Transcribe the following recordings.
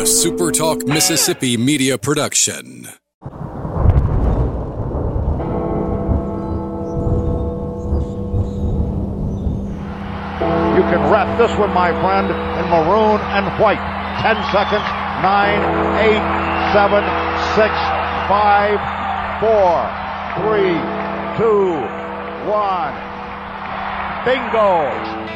a SuperTalk Mississippi media production. You can wrap this one, my friend, in maroon and white. 10 seconds. 9, 8, 7, 6, 5, 4, 3, 2, 1. Bingo!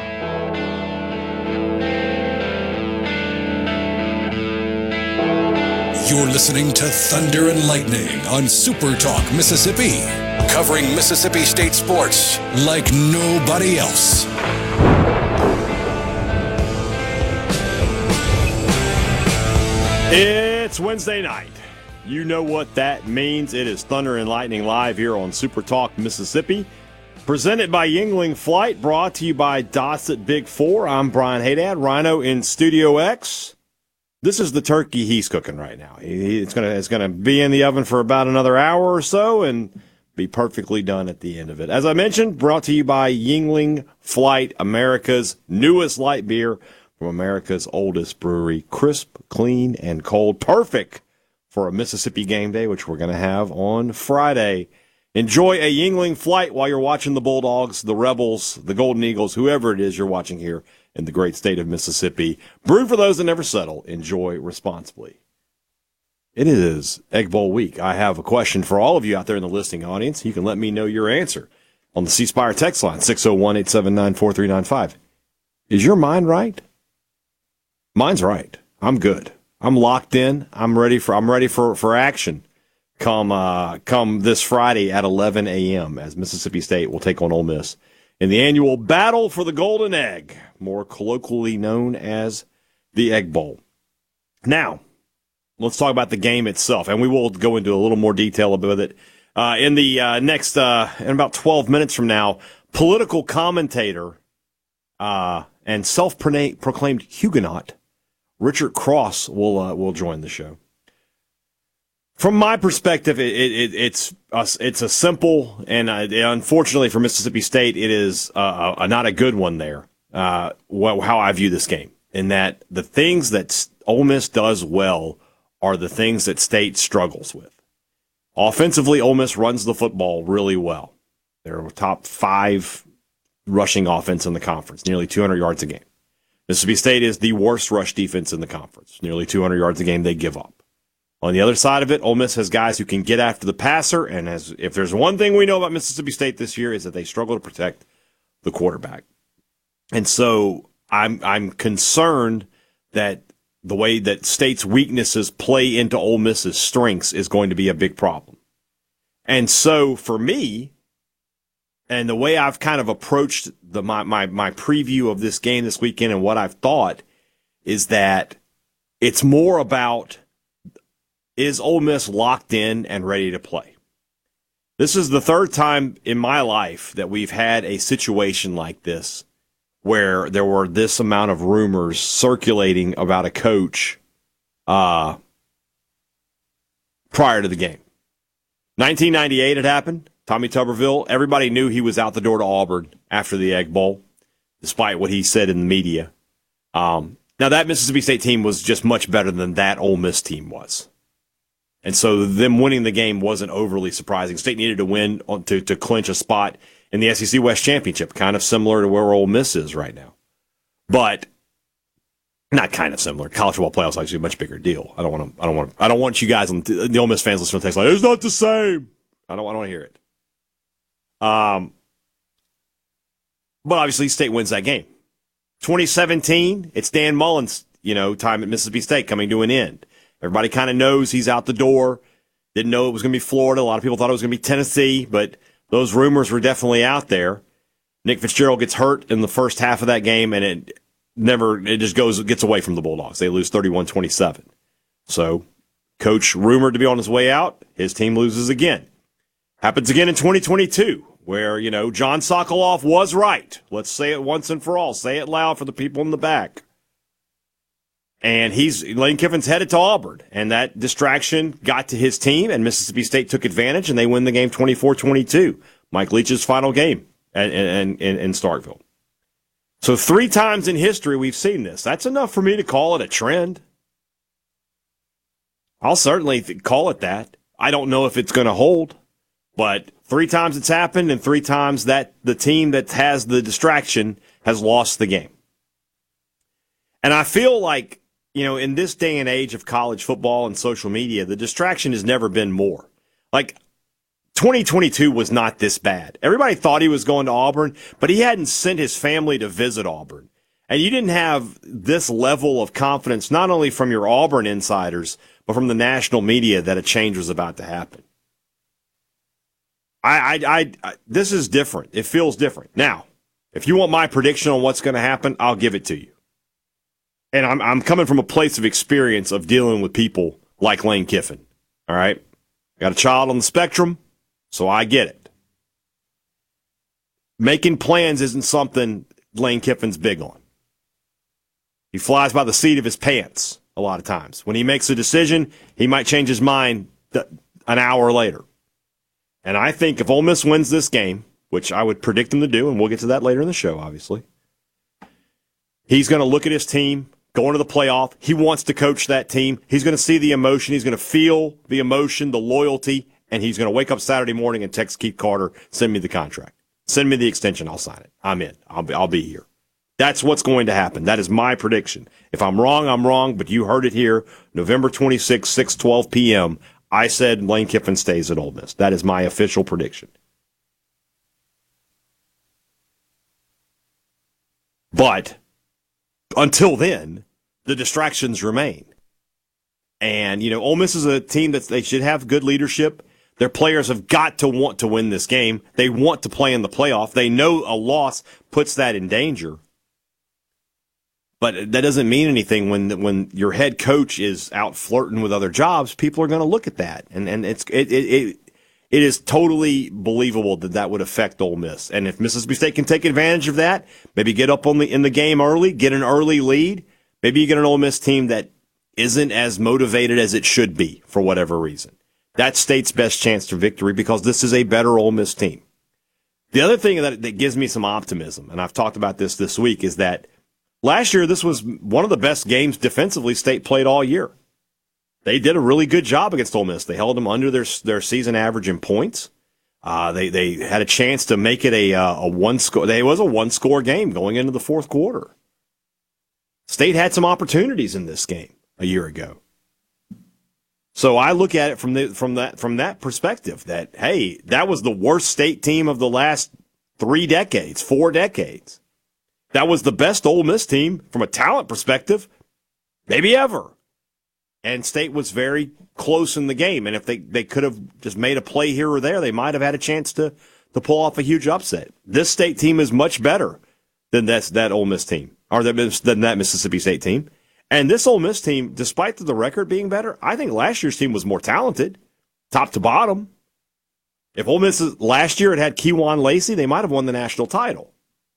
You're listening to Thunder and Lightning on SuperTalk Mississippi, covering Mississippi State sports like nobody else. It's Wednesday night. You know what that means. It is Thunder and Lightning live here on SuperTalk Mississippi. Presented by Yuengling Flight, brought to you by Dossett Big Four. I'm Brian Haydad, Rhino in Studio X. This is the turkey he's cooking right now. It's gonna be in the oven for about another hour or so and be perfectly done at the end of it. As I mentioned, brought to you by Yuengling Flight, America's newest light beer from America's oldest brewery. Crisp, clean, and cold. Perfect for a Mississippi game day, which we're going to have on Friday. Enjoy a Yuengling Flight while you're watching the Bulldogs, the Rebels, the Golden Eagles, whoever it is you're watching here in the great state of Mississippi. Brewed for those that never settle. Enjoy responsibly. It is Egg Bowl week. I have a question for all of you out there in the listening audience. You can let me know your answer on the C Spire text line, 601-879-4395. Is your mind right? Mine's right. I'm good. I'm locked in. I'm ready for action come this Friday at 11 a.m. as Mississippi State will take on Ole Miss in the annual Battle for the Golden Egg, more colloquially known as the Egg Bowl. Now, let's talk about the game itself, and we will go into a little more detail about it in the next in about 12 minutes from now. Political commentator and self-proclaimed Huguenot Richard Cross will join the show. From my perspective, it's a simple and unfortunately for Mississippi State, it is not a good one there. How I view this game, in that the things that Ole Miss does well are the things that State struggles with. Offensively, Ole Miss runs the football really well. They're a top 5 rushing offense in the conference, nearly 200 yards a game. Mississippi State is the worst rush defense in the conference. Nearly 200 yards a game they give up. On the other side of it, Ole Miss has guys who can get after the passer, and if there's one thing we know about Mississippi State this year is that they struggle to protect the quarterback. And so I'm concerned that the way that State's weaknesses play into Ole Miss's strengths is going to be a big problem. And so for me, and the way I've kind of approached my preview of this game this weekend and what I've thought is that it's more about, is Ole Miss locked in and ready to play? This is the third time in my life that we've had a situation like this where there were this amount of rumors circulating about a coach prior to the game. 1998 had happened. Tommy Tuberville, everybody knew he was out the door to Auburn after the Egg Bowl, despite what he said in the media. Now, that Mississippi State team was just much better than that Ole Miss team was. And so them winning the game wasn't overly surprising. State needed to win to clinch a spot in the SEC West Championship, kind of similar to where Ole Miss is right now. But not kind of similar. College football playoffs is actually a much bigger deal. I don't want you guys, the Ole Miss fans listening to text like, it's not the same. I don't want to hear it. But obviously State wins that game. 2017, it's Dan Mullen's, time at Mississippi State coming to an end. Everybody kind of knows he's out the door. Didn't know it was going to be Florida. A lot of people thought it was going to be Tennessee, but those rumors were definitely out there. Nick Fitzgerald gets hurt in the first half of that game, and it just gets away from the Bulldogs. They lose 31-27. So, coach rumored to be on his way out. His team loses again. Happens again in 2022, where, John Sokoloff was right. Let's say it once and for all. Say it loud for the people in the back. And Lane Kiffin's headed to Auburn, and that distraction got to his team, and Mississippi State took advantage, and they win the game 24-22. Mike Leach's final game in Starkville. So 3 times in history we've seen this. That's enough for me to call it a trend. I'll certainly call it that. I don't know if it's going to hold, but 3 times it's happened, and 3 times that the team that has the distraction has lost the game. And I feel like, in this day and age of college football and social media, the distraction has never been more. Like, 2022 was not this bad. Everybody thought he was going to Auburn, but he hadn't sent his family to visit Auburn. And you didn't have this level of confidence, not only from your Auburn insiders, but from the national media that a change was about to happen. This is different. It feels different. Now, if you want my prediction on what's going to happen, I'll give it to you. And I'm coming from a place of experience of dealing with people like Lane Kiffin. All right? Got a child on the spectrum, so I get it. Making plans isn't something Lane Kiffin's big on. He flies by the seat of his pants a lot of times. When he makes a decision, he might change his mind an hour later. And I think if Ole Miss wins this game, which I would predict them to do, and we'll get to that later in the show, obviously, he's going to look at his team, going to the playoff. He wants to coach that team. He's going to see the emotion. He's going to feel the emotion, the loyalty, and he's going to wake up Saturday morning and text Keith Carter, send me the contract. Send me the extension. I'll sign it. I'm in. I'll be here. That's what's going to happen. That is my prediction. If I'm wrong, I'm wrong, but you heard it here, November 26, 6:12 p.m., I said Lane Kiffin stays at Ole Miss. That is my official prediction. But until then, the distractions remain. And, Ole Miss is a team that they should have good leadership. Their players have got to want to win this game. They want to play in the playoff. They know a loss puts that in danger. But that doesn't mean anything when your head coach is out flirting with other jobs. People are going to look at that, and it is totally believable that would affect Ole Miss. And if Mississippi State can take advantage of that, maybe get up in the game early, get an early lead. Maybe you get an Ole Miss team that isn't as motivated as it should be for whatever reason. That's State's best chance to victory because this is a better Ole Miss team. The other thing that gives me some optimism, and I've talked about this week, is that last year, this was one of the best games defensively State played all year. They did a really good job against Ole Miss. They held them under their season average in points. They had a chance to make it a one-score. It was a one-score game going into the fourth quarter. State had some opportunities in this game a year ago. So I look at it from that perspective that, hey, that was the worst State team of the last 4 decades. That was the best Ole Miss team from a talent perspective, maybe ever. And State was very close in the game. And if they could have just made a play here or there, they might have had a chance to pull off a huge upset. This State team is much better than that Ole Miss team, or than that Mississippi State team. And this Ole Miss team, despite the record being better, I think last year's team was more talented, top to bottom. If Ole Miss last year had Kejuan Lacey, they might have won the national title.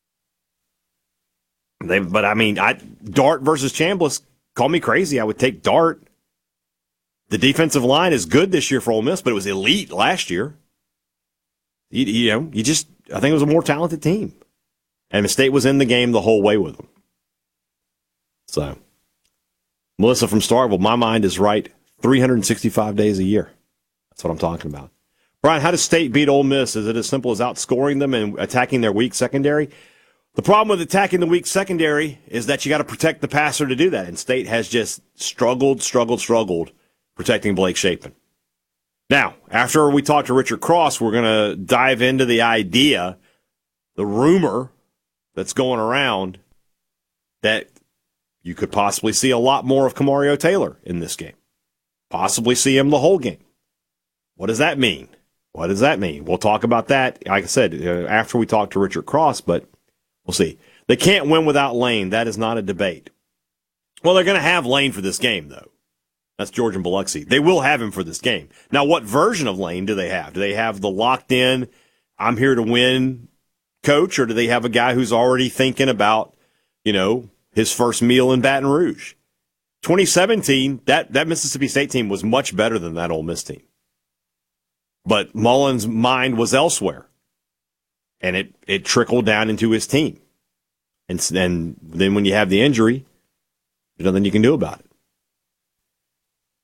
Dart versus Chambliss, call me crazy. I would take Dart. The defensive line is good this year for Ole Miss, but it was elite last year. I think it was a more talented team. And State was in the game the whole way with them. So, Melissa from Starkville, my mind is right 365 days a year. That's what I'm talking about. Brian, how does State beat Ole Miss? Is it as simple as outscoring them and attacking their weak secondary? The problem with attacking the weak secondary is that you got to protect the passer to do that, and State has just struggled protecting Blake Shapen. Now, after we talk to Richard Cross, we're going to dive into the idea, the rumor that's going around that you could possibly see a lot more of Kamario Taylor in this game. Possibly see him the whole game. What does that mean? We'll talk about that, like I said, after we talk to Richard Cross, but we'll see. They can't win without Lane. That is not a debate. Well, they're going to have Lane for this game, though. That's George and Biloxi. They will have him for this game. Now, what version of Lane do they have? Do they have the locked-in, I'm here to win coach, or do they have a guy who's already thinking about, his first meal in Baton Rouge? 2017, that Mississippi State team was much better than that Ole Miss team. But Mullen's mind was elsewhere. And it trickled down into his team. And then when you have the injury, there's nothing you can do about it.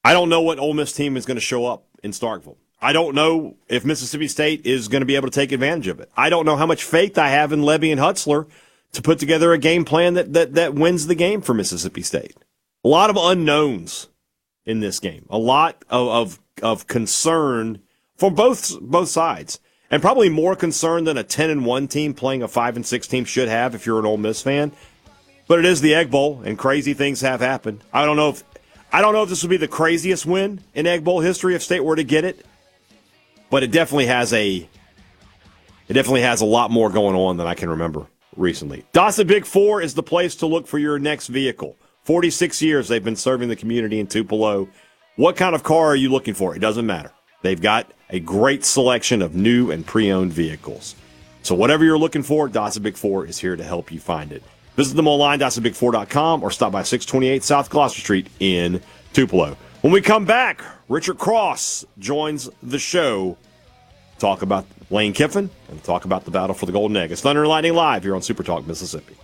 I don't know what Ole Miss team is going to show up in Starkville. I don't know if Mississippi State is going to be able to take advantage of it. I don't know how much faith I have in Levy and Hutzler to put together a game plan that wins the game for Mississippi State. A lot of unknowns in this game. A lot of concern for both sides. And probably more concern than a 10-1 team playing a 5-6 team should have if you're an Ole Miss fan. But it is the Egg Bowl, and crazy things have happened. I don't know if this would be the craziest win in Egg Bowl history if State were to get it. But it definitely has a lot more going on than I can remember recently. Dawson Big 4 is the place to look for your next vehicle. 46 years they've been serving the community in Tupelo. What kind of car are you looking for? It doesn't matter. They've got a great selection of new and pre-owned vehicles. So whatever you're looking for, Dawson Big 4 is here to help you find it. Visit them online, DawsonBig4.com, or stop by 628 South Gloucester Street in Tupelo. When we come back, Richard Cross joins the show. Talk about Lane Kiffin and talk about the battle for the Golden Egg. It's Thunder and Lightning Live here on Super Talk Mississippi.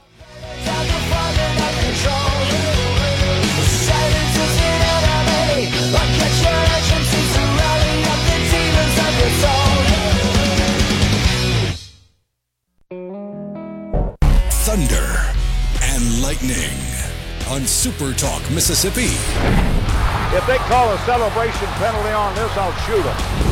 Thunder and Lightning on Super Talk Mississippi. If they call a celebration penalty on this, I'll shoot them.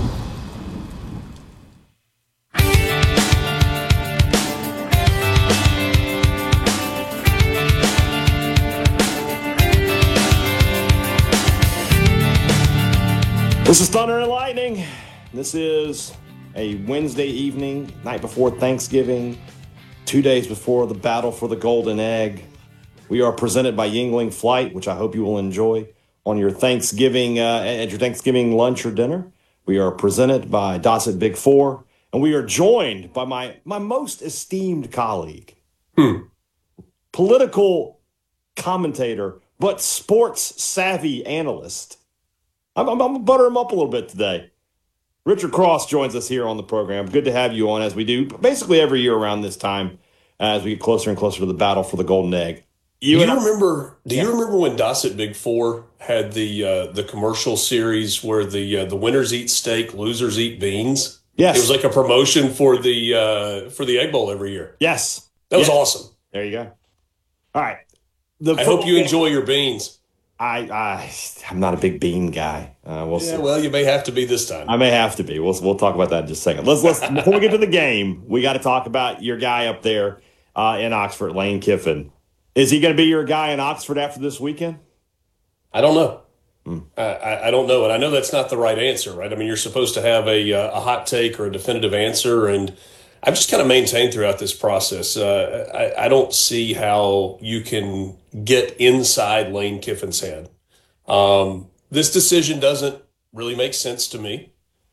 This is Thunder and Lightning. This is a Wednesday evening, night before Thanksgiving, 2 days before the battle for the Golden Egg. We are presented by Yuengling Flight, which I hope you will enjoy on your Thanksgiving, at your Thanksgiving lunch or dinner. We are presented by Dawson Big 4, and we are joined by my most esteemed colleague, political commentator, but sports savvy analyst. I'm going to butter him up a little bit today. Richard Cross joins us here on the program. Good to have you on, as we do basically every year around this time as we get closer and closer to the battle for the Golden Egg. Do you remember when Dawson Big 4 had the commercial series where the winners eat steak, losers eat beans? Yes. It was like a promotion for the Egg Bowl every year. Yes. That was awesome. There you go. All right. I hope you enjoy your beans. I'm not a big bean guy. We'll see. Well, you may have to be this time. I may have to be. We'll talk about that in just a second. Let's before we get to the game, we got to talk about your guy up there in Oxford, Lane Kiffin. Is he going to be your guy in Oxford after this weekend? I don't know. I don't know, and I know that's not the right answer, right? I mean, you're supposed to have a hot take or a definitive answer, and I've just kind of maintained throughout this process. I don't see how you can get inside Lane Kiffin's head. This decision doesn't really make sense to me.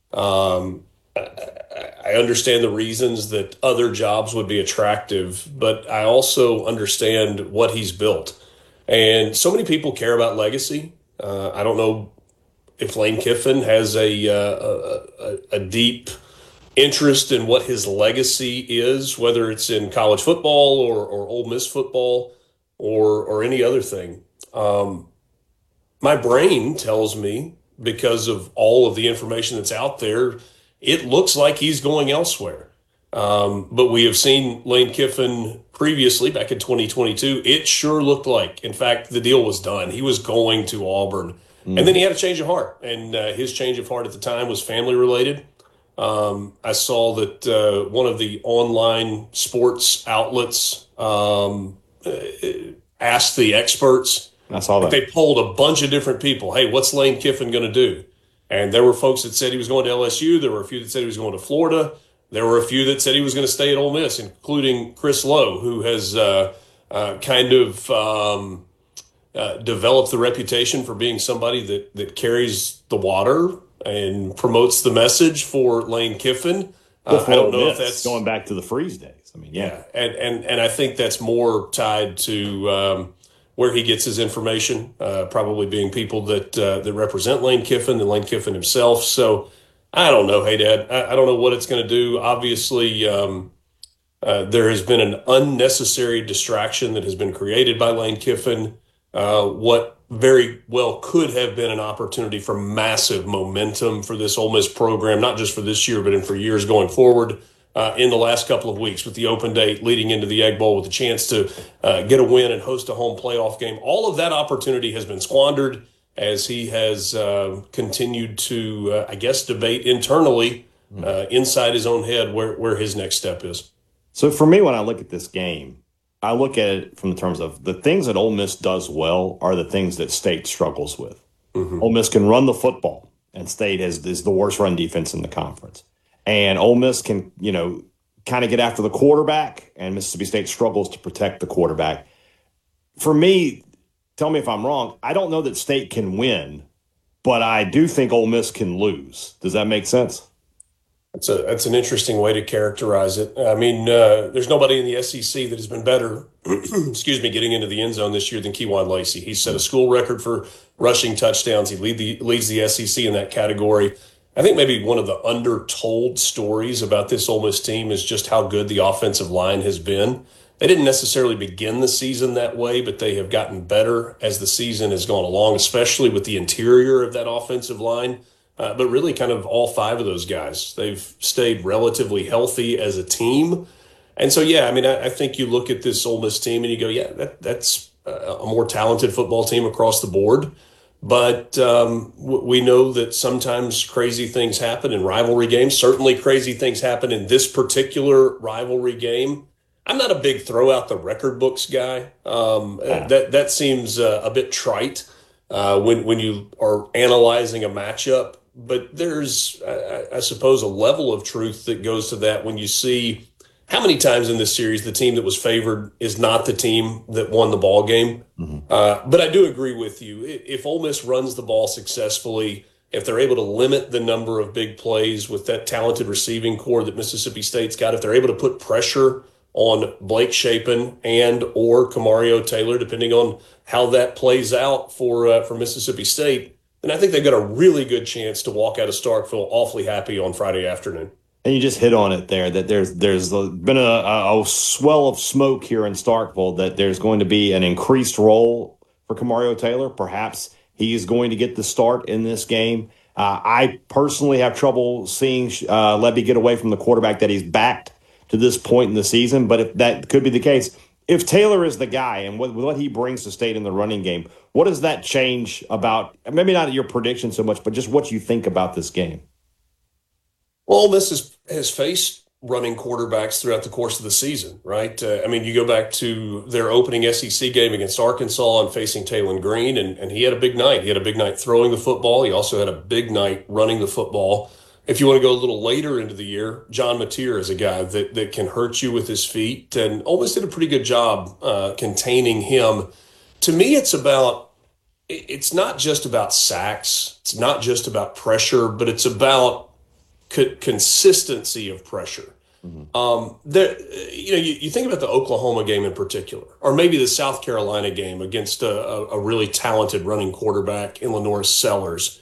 I understand the reasons that other jobs would be attractive, but I also understand what he's built. And so many people care about legacy. I don't know if Lane Kiffin has a deep interest in what his legacy is, whether it's in college football or Ole Miss football or any other thing. My brain tells me, because of all of the information that's out there, it looks like he's going elsewhere. But we have seen Lane Kiffin previously, back in 2022. It sure looked like, in fact, the deal was done. He was going to Auburn. And then he had a change of heart. And his change of heart at the time was family related. I saw that one of the online sports outlets asked the experts. I saw that. They polled a bunch of different people. Hey, what's Lane Kiffin going to do? And there were folks that said he was going to LSU. There were a few that said he was going to Florida. There were a few that said he was going to stay at Ole Miss, including Chris Lowe, who has developed the reputation for being somebody that carries the water and promotes the message for Lane Kiffin. I don't know if that's going back to the Freeze days. I mean, yeah. And I think that's more tied to where he gets his information, probably being people that represent Lane Kiffin than Lane Kiffin himself. So I don't know. Hey, Dad, I don't know what it's going to do. Obviously, there has been an unnecessary distraction that has been created by Lane Kiffin. What very well could have been an opportunity for massive momentum for this Ole Miss program, not just for this year, but for years going forward. In the last couple of weeks with the open date leading into the Egg Bowl with a chance to get a win and host a home playoff game. All of that opportunity has been squandered as he has continued to, debate internally inside his own head where his next step is. So for me, when I look at this game, I look at it from the terms of the things that Ole Miss does well are the things that State struggles with. Mm-hmm. Ole Miss can run the football, and State is the worst run defense in the conference. And Ole Miss can, kind of get after the quarterback, and Mississippi State struggles to protect the quarterback. For me, tell me if I'm wrong, I don't know that State can win, but I do think Ole Miss can lose. Does that make sense? That's an interesting way to characterize it. I mean, there's nobody in the SEC that has been better, getting into the end zone this year than Kejuan Lacey. He set a school record for rushing touchdowns. He leads the SEC in that category. I think maybe one of the undertold stories about this Ole Miss team is just how good the offensive line has been. They didn't necessarily begin the season that way, but they have gotten better as the season has gone along, especially with the interior of that offensive line. But really kind of all five of those guys, they've stayed relatively healthy as a team. And so, I think you look at this Ole Miss team and you go, that's a more talented football team across the board. But we know that sometimes crazy things happen in rivalry games. Certainly crazy things happen in this particular rivalry game. I'm not a big throw out the record books guy. That seems a bit trite when you are analyzing a matchup. But there's, I suppose, a level of truth that goes to that when you see how many times in this series the team that was favored is not the team that won the ball game. Mm-hmm. But I do agree with you. If Ole Miss runs the ball successfully, if they're able to limit the number of big plays with that talented receiving core that Mississippi State's got, if they're able to put pressure on Blake Shapen and or Kamario Taylor, depending on how that plays out for Mississippi State, then I think they've got a really good chance to walk out of Starkville awfully happy on Friday afternoon. And you just hit on it there, that there's been a swell of smoke here in Starkville that there's going to be an increased role for Kamario Taylor. Perhaps he is going to get the start in this game. I personally have trouble seeing Levy get away from the quarterback that he's backed to this point in the season. But if that could be the case, if Taylor is the guy and what he brings to State in the running game, what does that change about, maybe not your prediction so much, but just what you think about this game? Well, Ole Miss has faced running quarterbacks throughout the course of the season, right? You go back to their opening SEC game against Arkansas and facing Taylon Green, and he had a big night. He had a big night throwing the football. He also had a big night running the football. If you want to go a little later into the year, John Mateer is a guy that can hurt you with his feet, and Ole Miss did a pretty good job containing him. To me, it's not just about sacks. It's not just about pressure, but it's about consistency of pressure. Mm-hmm. You think about the Oklahoma game in particular, or maybe the South Carolina game against a really talented running quarterback in Lenoir Sellers.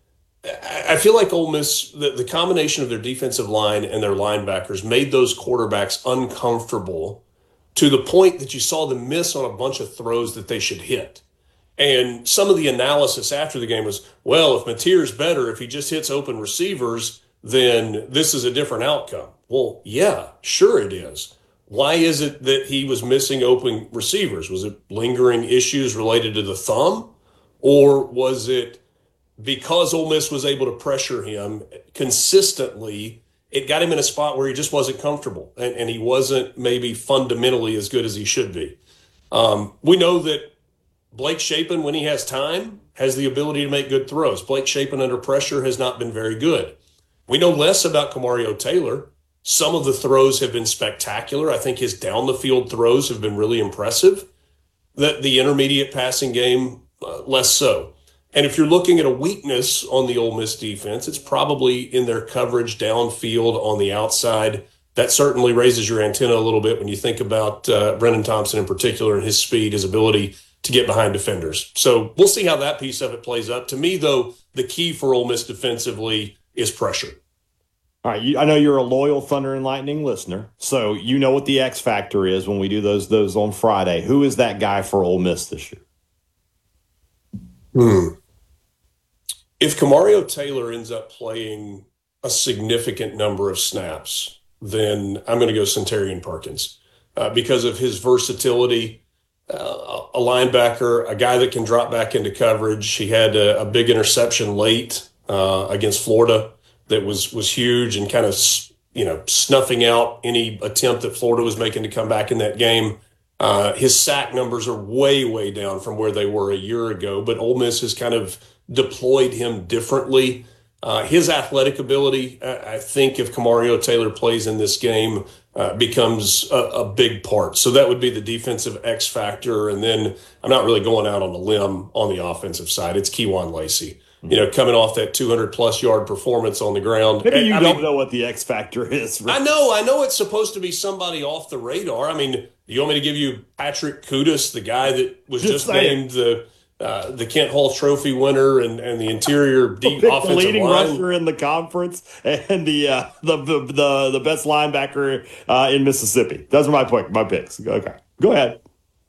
I feel like Ole Miss, the combination of their defensive line and their linebackers made those quarterbacks uncomfortable to the point that you saw them miss on a bunch of throws that they should hit. And some of the analysis after the game was, well, if Mateer's better, if he just hits open receivers, then this is a different outcome. Well, yeah, sure it is. Why is it that he was missing open receivers? Was it lingering issues related to the thumb? Or was it because Ole Miss was able to pressure him consistently, it got him in a spot where he just wasn't comfortable and he wasn't maybe fundamentally as good as he should be? We know that Blake Shapen, when he has time, has the ability to make good throws. Blake Shapen under pressure has not been very good. We know less about Kamario Taylor. Some of the throws have been spectacular. I think his down-the-field throws have been really impressive. The intermediate passing game, less so. And if you're looking at a weakness on the Ole Miss defense, it's probably in their coverage downfield on the outside. That certainly raises your antenna a little bit when you think about Brennan Thompson in particular and his speed, his ability to get behind defenders. So we'll see how that piece of it plays up. To me, though, the key for Ole Miss defensively is pressure. All right, I know you're a loyal Thunder and Lightning listener, so you know what the X factor is when we do those on Friday. Who is that guy for Ole Miss this year? If Kamario Taylor ends up playing a significant number of snaps, then I'm going to go Centurion Perkins because of his versatility. A linebacker, a guy that can drop back into coverage. He had a big interception late against Florida that was huge and kind of snuffing out any attempt that Florida was making to come back in that game. His sack numbers are way, way down from where they were a year ago, but Ole Miss has kind of deployed him differently. His athletic ability, I think if Kamario Taylor plays in this game, becomes a big part. So that would be the defensive X factor. And then I'm not really going out on a limb on the offensive side. It's Kewan Lacey. Coming off that 200-plus yard performance on the ground. Maybe you don't know what the X factor is. Right? I know it's supposed to be somebody off the radar. I mean, do you want me to give you Patrick Kudus, the guy that was just named the Kent Hall Trophy winner and the interior deep offensive line? The leading rusher in the conference and the best linebacker in Mississippi. Those are my picks. Okay, go ahead.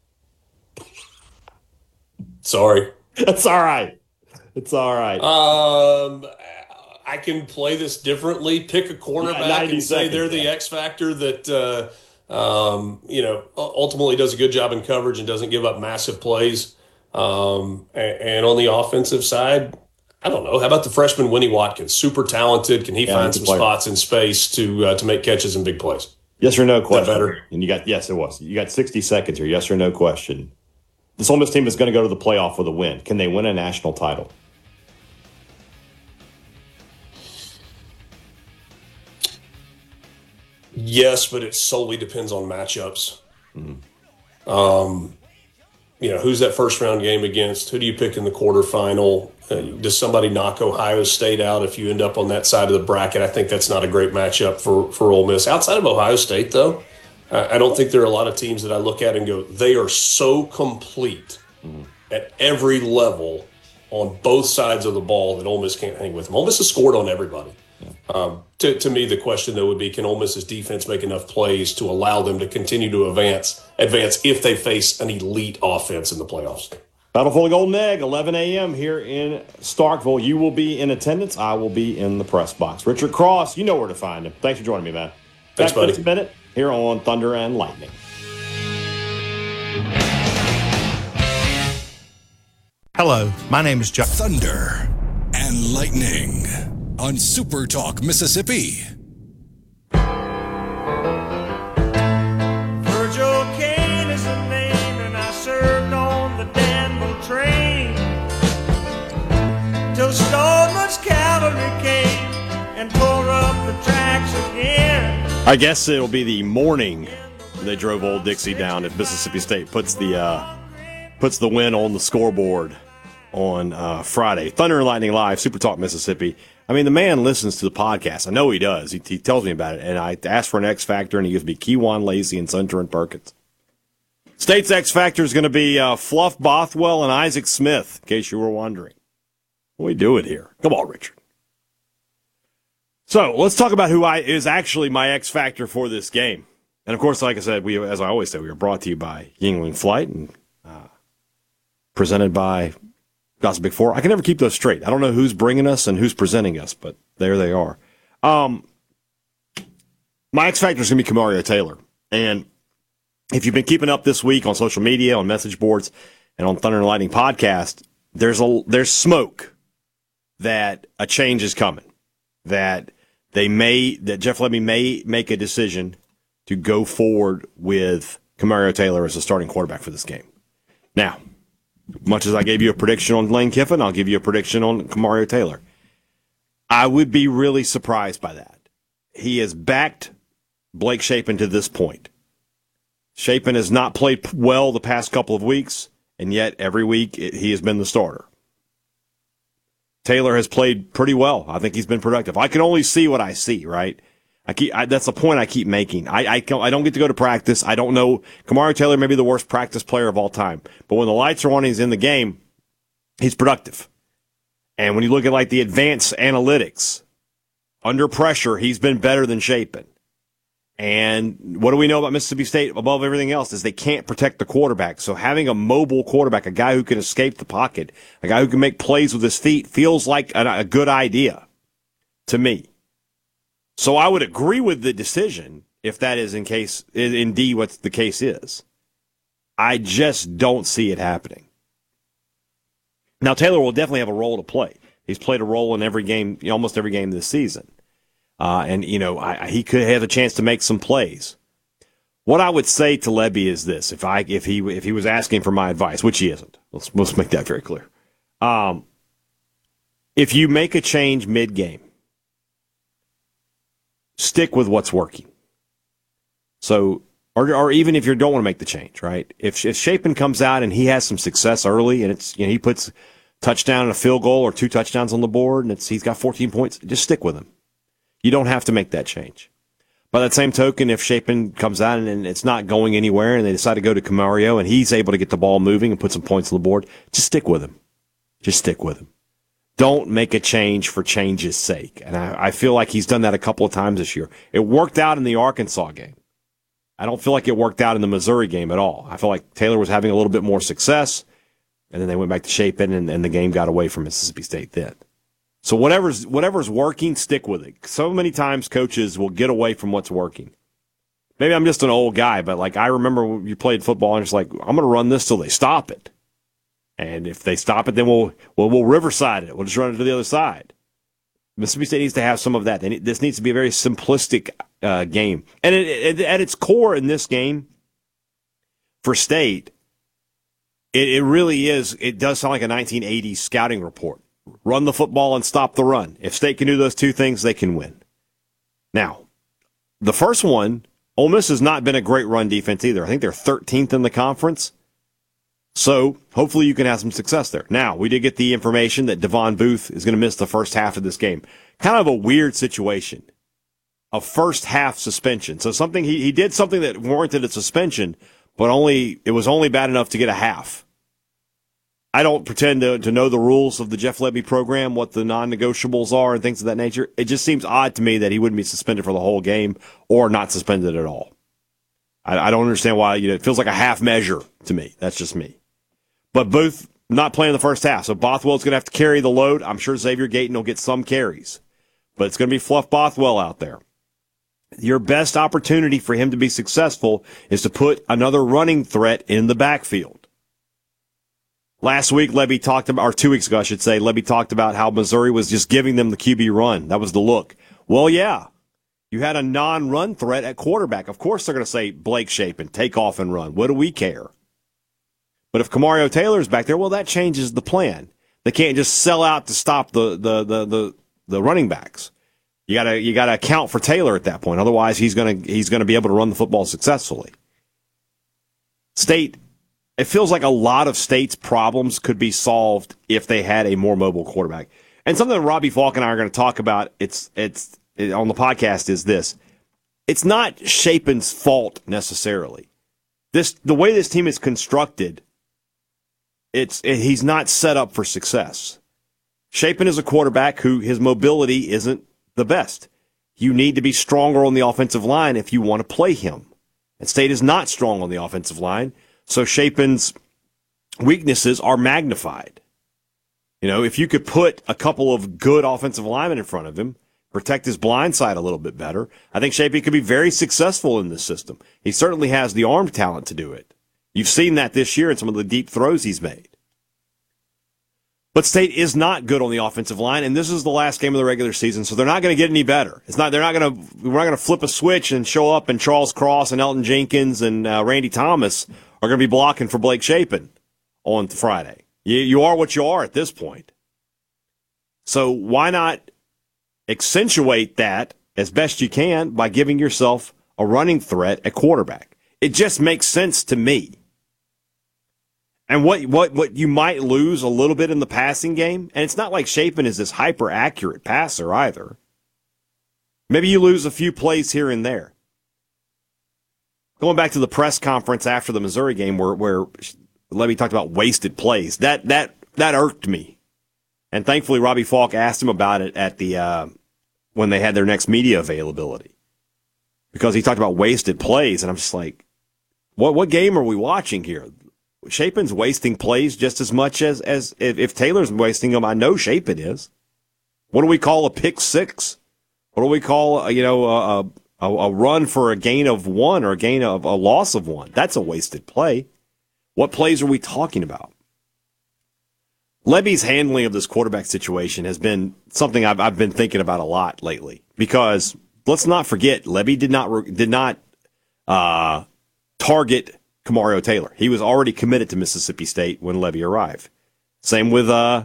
Sorry. That's all right. It's all right. I can play this differently. Pick a cornerback and say they're the X factor that ultimately does a good job in coverage and doesn't give up massive plays. And on the offensive side, I don't know. How about the freshman Winnie Watkins? Super talented. Can he find some spots in space to make catches and big plays? Yes or no question. Is that better? And yes, it was. You got 60 seconds here. Yes or no question. This Ole Miss team is going to go to the playoff with a win. Can they win a national title? Yes, but it solely depends on matchups. Mm-hmm. Who's that first round game against? Who do you pick in the quarterfinal? Does somebody knock Ohio State out if you end up on that side of the bracket? I think that's not a great matchup for Ole Miss. Outside of Ohio State, though, I don't think there are a lot of teams that I look at and go, they are so complete at every level on both sides of the ball that Ole Miss can't hang with them. Ole Miss has scored on everybody. To me, the question, though, would be, can Ole Miss's defense make enough plays to allow them to continue to advance if they face an elite offense in the playoffs? Battle for the Golden Egg, 11 a.m. here in Starkville. You will be in attendance. I will be in the press box. Richard Cross, you know where to find him. Thanks for joining me, man. Thanks, buddy. Next minute here on Thunder and Lightning. Hello, my name is John. Thunder and Lightning on Super Talk Mississippi. Virgil Kane is the name, and I served on the Danville train till Stoneman's cavalry came and tore up the tracks again. I guess it'll be the morning they drove Old Dixie down if Mississippi State puts the win on the scoreboard on Friday. Thunder and Lightning Live, Super Talk Mississippi. I mean, the man listens to the podcast. I know he does. He tells me about it. And I asked for an X Factor, and he gives me Kewan Lacey and Centurion Perkins. State's X Factor is going to be Fluff Bothwell and Isaac Smith, in case you were wondering. What are we doing here? Come on, Richard. So let's talk about who is actually my X Factor for this game. And, of course, like I said, as I always say, we are brought to you by Yuengling Flight and presented by Dawson Big Four. I can never keep those straight. I don't know who's bringing us and who's presenting us, but there they are. My X Factor is going to be Kamario Taylor. And if you've been keeping up this week on social media, on message boards, and on Thunder and Lightning podcast, there's smoke that a change is coming. That Jeff Lebby may make a decision to go forward with Kamario Taylor as the starting quarterback for this game. Now, much as I gave you a prediction on Lane Kiffin, I'll give you a prediction on Kamario Taylor. I would be really surprised by that. He has backed Blake Shapen to this point. Shapen has not played well the past couple of weeks, and yet every week he has been the starter. Taylor has played pretty well. I think he's been productive. I can only see what I see, right? That's the point I keep making. I don't get to go to practice. I don't know. Kamario Taylor may be the worst practice player of all time. But when the lights are on and he's in the game, he's productive. And when you look at like the advanced analytics, under pressure, he's been better than Shapen. And what do we know about Mississippi State above everything else is they can't protect the quarterback. So having a mobile quarterback, a guy who can escape the pocket, a guy who can make plays with his feet feels like a good idea to me. So I would agree with the decision if that is indeed what the case is. I just don't see it happening. Now, Taylor will definitely have a role to play. He's played a role in every game, almost every game this season. And he could have a chance to make some plays. What I would say to Lebby is this: if he was asking for my advice, which he isn't, let's make that very clear. If you make a change mid-game, stick with what's working. So, or even if you don't want to make the change, right? If Shapen comes out and he has some success early, and it's he puts touchdown and a field goal or 2 touchdowns on the board, and he's got 14 points, just stick with him. You don't have to make that change. By that same token, if Shapen comes out and it's not going anywhere and they decide to go to Camario and he's able to get the ball moving and put some points on the board, just stick with him. Just stick with him. Don't make a change for change's sake. And I feel like he's done that a couple of times this year. It worked out in the Arkansas game. I don't feel like it worked out in the Missouri game at all. I feel like Taylor was having a little bit more success, and then they went back to Shapen, and the game got away from Mississippi State then. So whatever's working, stick with it. So many times coaches will get away from what's working. Maybe I'm just an old guy, but like I remember when you played football and it's like, I'm going to run this till they stop it. And if they stop it, then we'll Riverside it. We'll just run it to the other side. Mississippi State needs to have some of that. This needs to be a very simplistic game. And at its core in this game for State, it really is. It does sound like a 1980s scouting report. Run the football and stop the run. If State can do those two things, they can win. Now, the first one, Ole Miss has not been a great run defense either. I think they're 13th in the conference. So hopefully you can have some success there. Now, we did get the information that Devon Booth is going to miss the first half of this game. Kind of a weird situation. A first half suspension. So he did something that warranted a suspension, but it was only bad enough to get a half. I don't pretend to know the rules of the Jeff Lebby program, what the non-negotiables are and things of that nature. It just seems odd to me that he wouldn't be suspended for the whole game or not suspended at all. I don't understand why. It feels like a half measure to me. That's just me. But Booth not playing the first half, so Bothwell's going to have to carry the load. I'm sure Xavier Gayton will get some carries, but it's going to be Fluff Bothwell out there. Your best opportunity for him to be successful is to put another running threat in the backfield. Last week, Lebby talked about, or 2 weeks ago, I should say, Lebby talked about how Missouri was just giving them the QB run. That was the look. Well, yeah, you had a non-run threat at quarterback. Of course they're going to say Blake Shapen, take off and run. What do we care? But if Camario Taylor's back there, well, that changes the plan. They can't just sell out to stop the running backs. You gotta account for Taylor at that point. Otherwise, he's gonna be able to run the football successfully. State. It feels like a lot of State's problems could be solved if they had a more mobile quarterback. And something that Robbie Falk and I are going to talk about it's on the podcast is this. It's not Shapen's fault necessarily. The way this team is constructed, he's not set up for success. Shapen is a quarterback who his mobility isn't the best. You need to be stronger on the offensive line if you want to play him. And State is not strong on the offensive line. So Shapen's weaknesses are magnified. If you could put a couple of good offensive linemen in front of him, protect his blind side a little bit better, I think Shapen could be very successful in this system. He certainly has the arm talent to do it. You've seen that this year in some of the deep throws he's made. But State is not good on the offensive line, and this is the last game of the regular season, so they're not going to get any better. We're not going to flip a switch and show up, and Charles Cross and Elton Jenkins and Randy Thomas are going to be blocking for Blake Shapen on Friday. You are what you are at this point. So why not accentuate that as best you can by giving yourself a running threat at quarterback? It just makes sense to me. And what you might lose a little bit in the passing game, and it's not like Shapen is this hyper-accurate passer either. Maybe you lose a few plays here and there. Going back to the press conference after the Missouri game where Lebby talked about wasted plays, that irked me. And thankfully Robbie Falk asked him about it at the when they had their next media availability. because he talked about wasted plays, and I'm just like, what game are we watching here? Shapen's wasting plays just as much as if Taylor's wasting them. I know Shapen is. What do we call a pick six? What do we call a run for a gain of one or a loss of one? That's a wasted play. What plays are we talking about? Levy's handling of this quarterback situation has been something I've been thinking about a lot lately, because let's not forget, Levy did not target Kamario Taylor. He was already committed to Mississippi State when Levy arrived. Same with Matt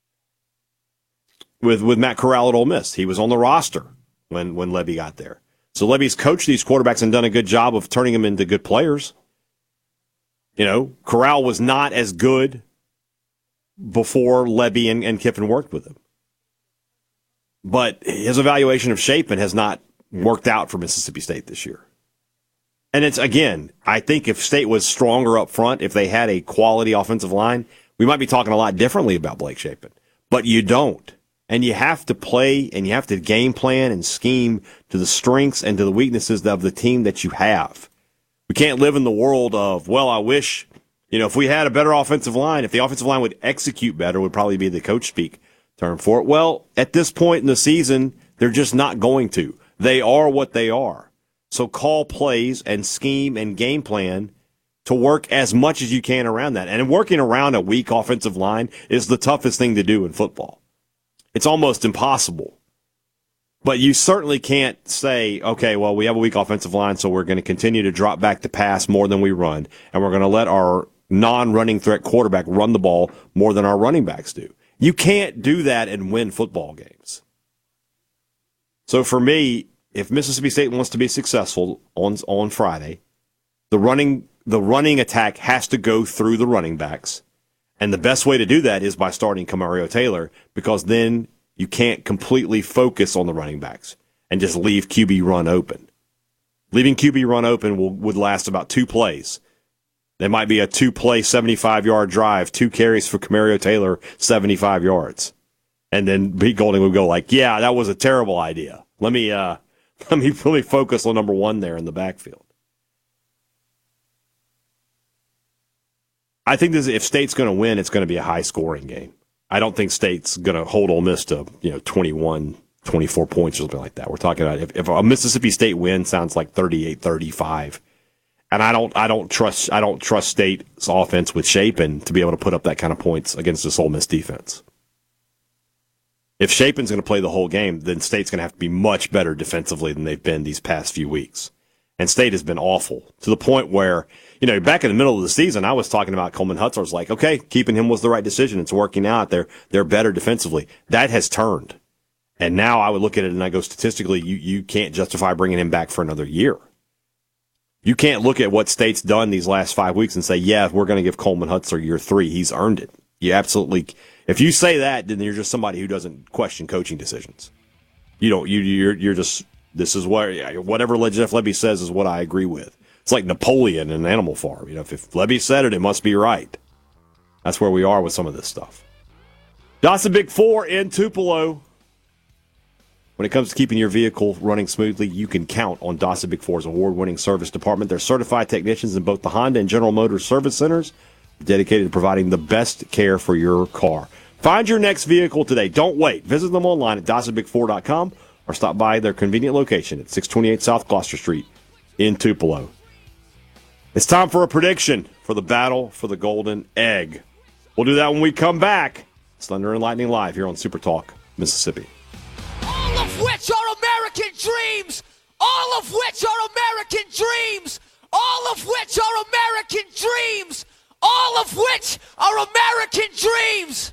Corral at Ole Miss. He was on the roster when Levy got there. So Levy's coached these quarterbacks and done a good job of turning them into good players. Corral was not as good before Levy and Kiffin worked with him. But his evaluation of Shapen has not worked out for Mississippi State this year. And it's, again, I think if State was stronger up front, if they had a quality offensive line, we might be talking a lot differently about Blake Shapen. But you don't. And you have to play and you have to game plan and scheme to the strengths and to the weaknesses of the team that you have. We can't live in the world of, well, I wish, if we had a better offensive line, if the offensive line would execute better, would probably be the coach speak term for it. Well, at this point in the season, they're just not going to. They are what they are. So call plays and scheme and game plan to work as much as you can around that. And working around a weak offensive line is the toughest thing to do in football. It's almost impossible. But you certainly can't say, okay, well, we have a weak offensive line, so we're going to continue to drop back to pass more than we run, and we're going to let our non-running threat quarterback run the ball more than our running backs do. You can't do that and win football games. So for me, if Mississippi State wants to be successful on Friday, the running attack has to go through the running backs. And the best way to do that is by starting Kamario Taylor, because then you can't completely focus on the running backs and just leave QB run open. Leaving QB run open would last about 2 plays. There might be a 2-play 75-yard drive, 2 carries for Kamario Taylor, 75 yards. And then Pete Golding would go like, yeah, that was a terrible idea. Let me focus on number 1 there in the backfield. I think if State's going to win, it's going to be a high-scoring game. I don't think State's going to hold Ole Miss to 21, 24 points or something like that. We're talking about if a Mississippi State win sounds like 38-35, and I don't trust State's offense with Shapen to be able to put up that kind of points against this Ole Miss defense. If Shapen's going to play the whole game, then State's going to have to be much better defensively than they've been these past few weeks. And State has been awful to the point where, back in the middle of the season, I was talking about Coleman Hutzler. I was like, okay, keeping him was the right decision. It's working out. They're better defensively. That has turned. And now I would look at it and I go, statistically, you can't justify bringing him back for another year. You can't look at what State's done these last 5 weeks and say, yeah, we're going to give Coleman Hutzler year 3. He's earned it. You absolutely. If you say that, then you're just somebody who doesn't question coaching decisions. You're just. This is whatever Jeff Lebby says is what I agree with. It's like Napoleon in Animal Farm. If Lebby said it, it must be right. That's where we are with some of this stuff. Dawson Big 4 in Tupelo. When it comes to keeping your vehicle running smoothly, you can count on Dawson Big 4's award-winning service department. They're certified technicians in both the Honda and General Motors service centers, dedicated to providing the best care for your car. Find your next vehicle today. Don't wait. Visit them online at DawsonBig4.com. or stop by their convenient location at 628 South Gloucester Street in Tupelo. It's time for a prediction for the battle for the Golden Egg. We'll do that when we come back. It's Thunder and Lightning Live here on Super Talk, Mississippi. All of which are American dreams! All of which are American dreams! All of which are American dreams! All of which are American dreams!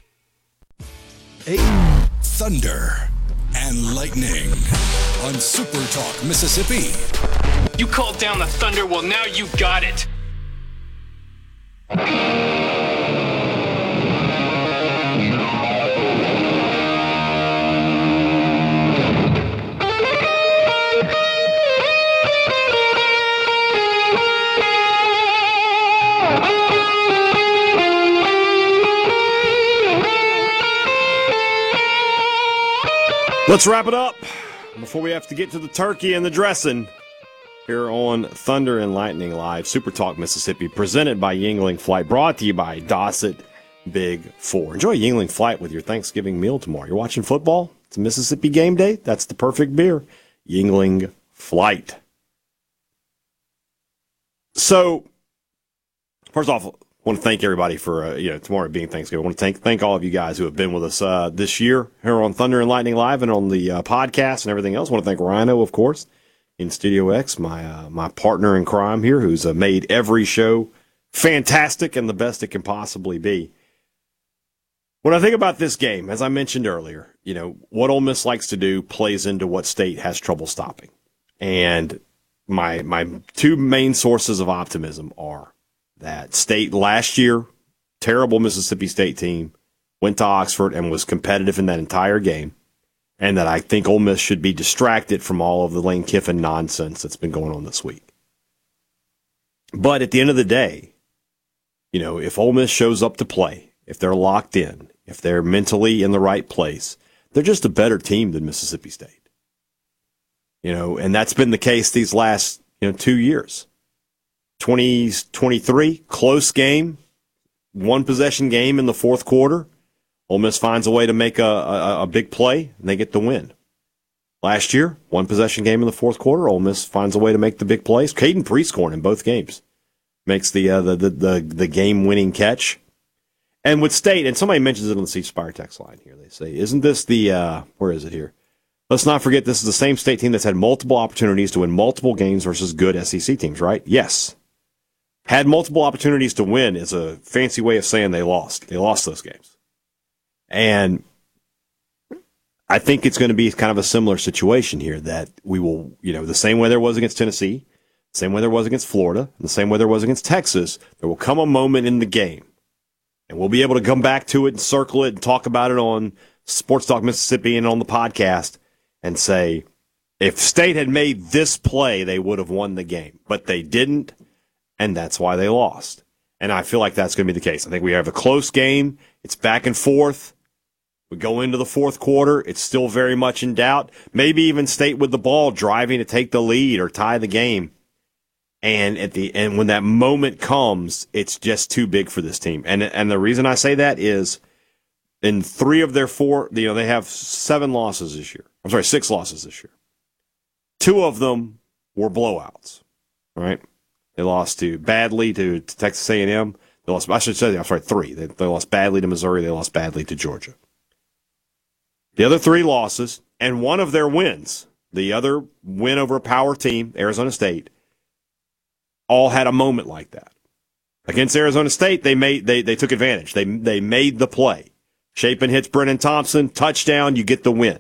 Thunder and Lightning on Super Talk, Mississippi. You called down the thunder, well, now you got it. Let's wrap it up before we have to get to the turkey and the dressing. Here on Thunder and Lightning Live, Super Talk Mississippi, presented by Yingling Flight, brought to you by Dossett Big 4. Enjoy Yingling Flight with your Thanksgiving meal tomorrow. You're watching football? It's a Mississippi game day? That's the perfect beer. Yingling Flight. So, first off, I want to thank everybody for, tomorrow being Thanksgiving. I want to thank all of you guys who have been with us this year here on Thunder and Lightning Live and on the podcast and everything else. I want to thank Rhino, of course, in Studio X, my partner in crime here, who's made every show fantastic and the best it can possibly be. When I think about this game, as I mentioned earlier, what Ole Miss likes to do plays into what State has trouble stopping. And my two main sources of optimism are that State last year, terrible Mississippi State team, went to Oxford and was competitive in that entire game. And that I think Ole Miss should be distracted from all of the Lane Kiffin nonsense that's been going on this week. But at the end of the day, if Ole Miss shows up to play, if they're locked in, if they're mentally in the right place, they're just a better team than Mississippi State. And that's been the case these last 2 years. 2023, close game, one possession game in the fourth quarter. Ole Miss finds a way to make a big play, and they get the win. Last year, one possession game in the fourth quarter. Ole Miss finds a way to make the big plays. Caden Prieskorn in both games makes the game-winning catch. And with State, and somebody mentions it on the C Spire text line here. They say, "Isn't this where is it here? Let's not forget this is the same State team that's had multiple opportunities to win multiple games versus good SEC teams, right?" Yes. Had multiple opportunities to win is a fancy way of saying they lost. They lost those games. And I think it's going to be kind of a similar situation here that we will, the same way there was against Tennessee, the same way there was against Florida, the same way there was against Texas, there will come a moment in the game, and we'll be able to come back to it and circle it and talk about it on Sports Talk Mississippi and on the podcast and say, if State had made this play, they would have won the game. But they didn't, and that's why they lost. And I feel like that's going to be the case. I think we have a close game. It's back and forth. We go into the fourth quarter. It's still very much in doubt. Maybe even State with the ball driving to take the lead or tie the game. And at the end, when that moment comes, it's just too big for this team. And the reason I say that is in 3 of their 4, they have 7 losses this year. 6 losses this year. 2 of them were blowouts, right? They lost badly to Texas A&M. They lost, 3. They lost badly to Missouri. They lost badly to Georgia. The other 3 losses, and one of their wins, the other win over a power team, Arizona State, all had a moment like that. Against Arizona State, they took advantage. They made the play. Shapen hits Brennan Thompson, touchdown, you get the win.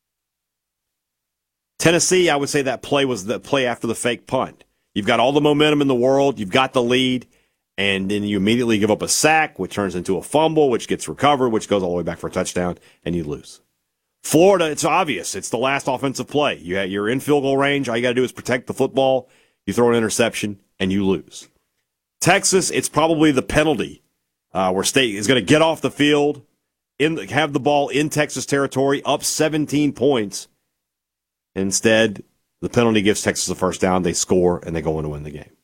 Tennessee, I would say that play was the play after the fake punt. You've got all the momentum in the world, you've got the lead, and then you immediately give up a sack, which turns into a fumble, which gets recovered, which goes all the way back for a touchdown, and you lose. Florida, it's obvious. It's the last offensive play. You're in field goal range. All you got to do is protect the football. You throw an interception, and you lose. Texas, it's probably the penalty where State is going to get off the field, have the ball in Texas territory, up 17 points. Instead, the penalty gives Texas a first down. They score, and they go on to win the game.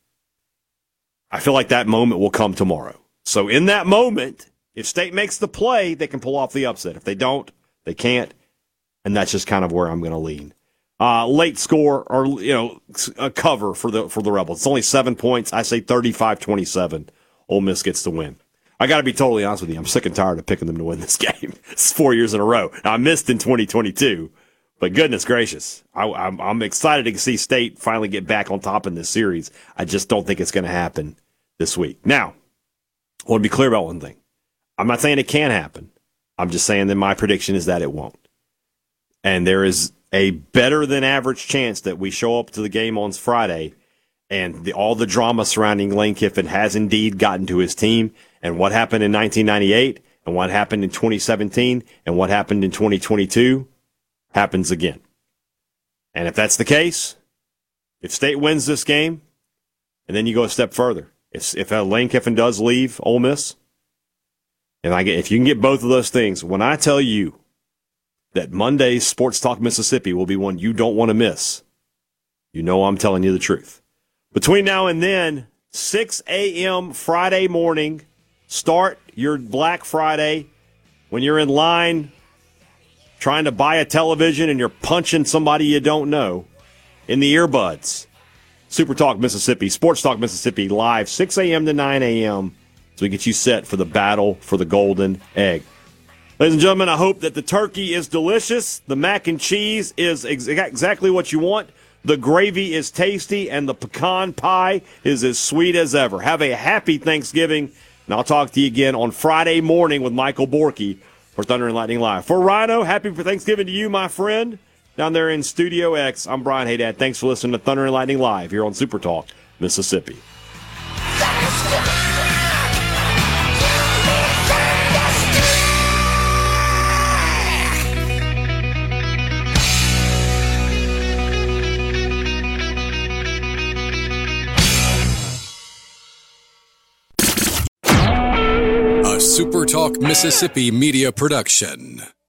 I feel like that moment will come tomorrow. So in that moment, if State makes the play, they can pull off the upset. If they don't, they can't. And that's just kind of where I'm going to lean. Late score or a cover for the Rebels. It's only 7 points. I say 35-27. Ole Miss gets the win. I got to be totally honest with you. I'm sick and tired of picking them to win this game. It's 4 years in a row. Now, I missed in 2022, but goodness gracious, I'm excited to see State finally get back on top in this series. I just don't think it's going to happen this week. Now, I want to be clear about one thing. I'm not saying it can't happen. I'm just saying that my prediction is that it won't. And there is a better than average chance that we show up to the game on Friday and all the drama surrounding Lane Kiffin has indeed gotten to his team. And what happened in 1998 and what happened in 2017 and what happened in 2022 happens again. And if that's the case, if State wins this game, and then you go a step further, if Lane Kiffin does leave Ole Miss, if you can get both of those things, when I tell you that Monday's Sports Talk Mississippi will be one you don't want to miss, You know I'm telling you the truth. Between now and then, 6 a.m. Friday morning, start your Black Friday when you're in line trying to buy a television and you're punching somebody you don't know in the earbuds. Super Talk Mississippi, Sports Talk Mississippi, live 6 a.m. to 9 a.m. so we get you set for the battle for the golden egg. Ladies and gentlemen, I hope that the turkey is delicious, the mac and cheese is exactly what you want, the gravy is tasty, and the pecan pie is as sweet as ever. Have a happy Thanksgiving, and I'll talk to you again on Friday morning with Michael Borky for Thunder and Lightning Live. For Rhino, happy Thanksgiving to you, my friend. Down there in Studio X, I'm Brian Haydad. Thanks for listening to Thunder and Lightning Live here on Super Talk, Mississippi. A Super Talk Mississippi media production.